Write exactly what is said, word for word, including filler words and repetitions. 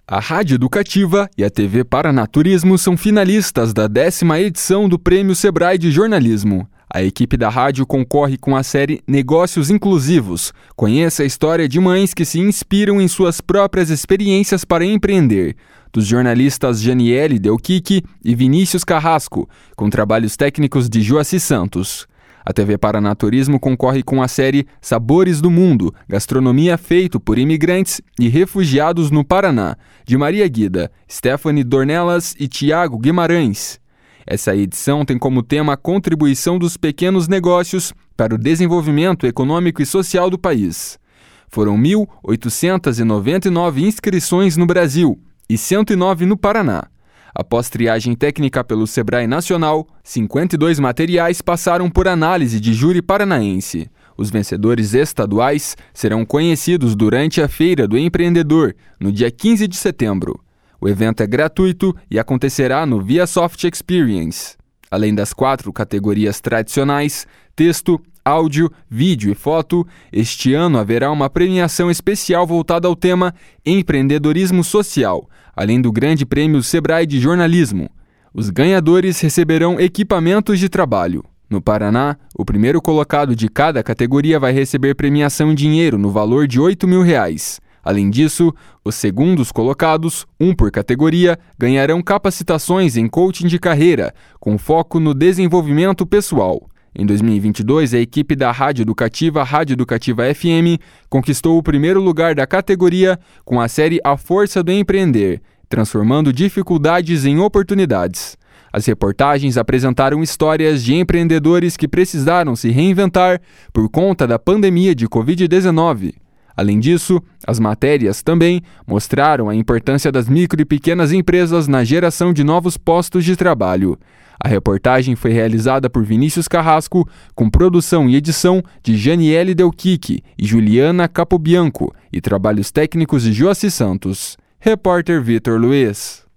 A Rádio Educativa e a T V Paraná Turismo são finalistas da décima edição do Prêmio Sebrae de Jornalismo. A equipe da rádio concorre com a série Negócios Inclusivos. Conheça a história de mães que se inspiram em suas próprias experiências para empreender. Dos jornalistas Janiele Delquique e Vinícius Carrasco, com trabalhos técnicos de Joaci Santos. A T V Paraná Turismo concorre com a série Sabores do Mundo, gastronomia feito por imigrantes e refugiados no Paraná, de Maria Guida, Stephanie Dornelas e Tiago Guimarães. Essa edição tem como tema a contribuição dos pequenos negócios para o desenvolvimento econômico e social do país. Foram mil oitocentas e noventa e nove inscrições no Brasil e cento e nove no Paraná. Após triagem técnica pelo Sebrae Nacional, cinquenta e dois materiais passaram por análise de júri paranaense. Os vencedores estaduais serão conhecidos durante a Feira do Empreendedor, no dia quinze de setembro. O evento é gratuito e acontecerá no ViaSoft Experience. Além das quatro categorias tradicionais, texto, áudio, vídeo e foto, este ano haverá uma premiação especial voltada ao tema Empreendedorismo Social, além do Grande Prêmio Sebrae de Jornalismo. Os ganhadores receberão equipamentos de trabalho. No Paraná, o primeiro colocado de cada categoria vai receber premiação em dinheiro no valor de oito mil reais. Além disso, os segundos colocados, um por categoria, ganharão capacitações em coaching de carreira, com foco no desenvolvimento pessoal. Em dois mil e vinte e dois, a equipe da Rádio Educativa, Rádio Educativa F M, conquistou o primeiro lugar da categoria com a série A Força do Empreender, transformando dificuldades em oportunidades. As reportagens apresentaram histórias de empreendedores que precisaram se reinventar por conta da pandemia de covid dezenove. Além disso, as matérias também mostraram a importância das micro e pequenas empresas na geração de novos postos de trabalho. A reportagem foi realizada por Vinícius Carrasco, com produção e edição de Janiele Delquique e Juliana Capobianco, e trabalhos técnicos de Joaci Santos. Repórter Vitor Luiz.